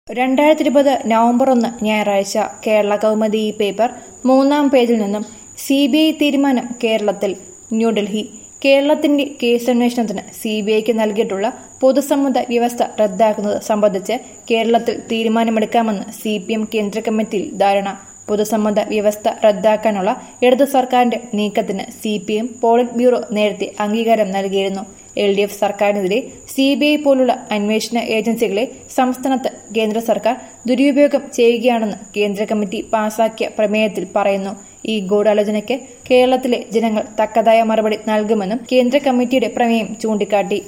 2020 November 1 ഞായറാഴ്ച Kerala Kaumudi paper 3-ാം പേജിൽ നിന്നും CBI തീരുമാനം കേരളത്തിൽ. ന്യൂഡൽഹി. കേരളത്തിന്റെ കേസന്വേഷണത്തിന് CBIക്ക് നൽകിയിട്ടുള്ള പൊതുസമ്മത വ്യവസ്ഥ റദ്ദാക്കുന്നത് സംബന്ധിച്ച് കേരളത്തിൽ തീരുമാനമെടുക്കാമെന്ന് CPM കേന്ദ്ര കമ്മിറ്റിയിൽ ധാരണ. പൊതുസമ്മത വ്യവസ്ഥ റദ്ദാക്കാനുള്ള ഇടതു സർക്കാരിന്റെ നീക്കത്തിന് CPM പോളിറ്റ് ബ്യൂറോ നേരത്തെ അംഗീകാരം നൽകിയിരുന്നു. LDF സർക്കാരിനെതിരെ CBI പോലുള്ള അന്വേഷണ ഏജൻസികളെ സംസ്ഥാനത്ത് കേന്ദ്ര സർക്കാർ ദുരുപയോഗം ചെയ്യുകയാണെന്ന് കേന്ദ്ര കമ്മിറ്റി പാസാക്കിയ പ്രമേയത്തിൽ പറയുന്നു. ഈ ഗൂഢാലോചനയ്ക്ക് കേരളത്തിലെ ജനങ്ങൾ തക്കതായ മറുപടി നൽകുമെന്നും കേന്ദ്ര കമ്മിറ്റിയുടെ പ്രമേയം ചൂണ്ടിക്കാട്ടി.